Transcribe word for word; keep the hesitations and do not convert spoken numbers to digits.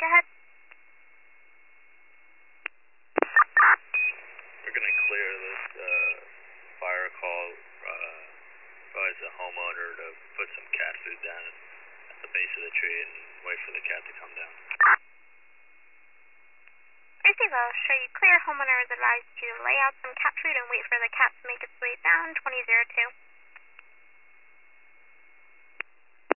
Go ahead. We're going to clear this uh, fire call. Uh, advise the homeowner to put some cat food down at the base of the tree and wait for the cat to come down. Receive a show you clear. Homeowner is advised to lay out some cat food and wait for the cat to make its way down. twenty oh two.